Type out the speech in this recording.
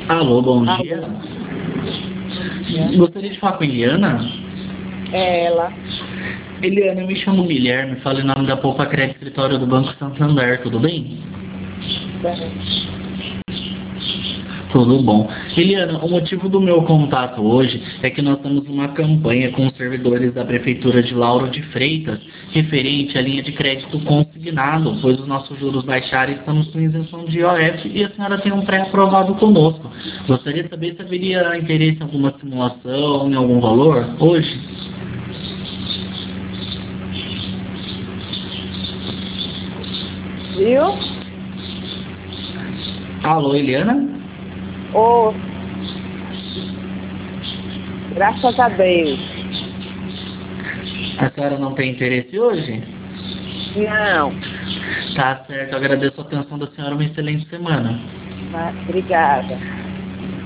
Alô, bom Alô. dia. Gostaria de falar com a Eliana. É ela. Eliana, eu me chamo Guilherme, falo em nome da Poupa Crédito Escritório do Banco Santander, tudo bem? Tudo bom. Eliana, o motivo do meu contato hoje é que nós temos uma campanha com os servidores da Prefeitura de Lauro de Freitas referente à linha de crédito consignado, pois os nossos juros baixaram e estamos com isenção de IOF e a senhora tem um pré-aprovado conosco. Gostaria de saber se haveria interesse em alguma simulação, em algum valor hoje? Viu? Alô, Eliana? Ô, graças a Deus. A senhora não tem interesse hoje? Não. Tá certo, eu agradeço a atenção da senhora, uma excelente semana. Obrigada.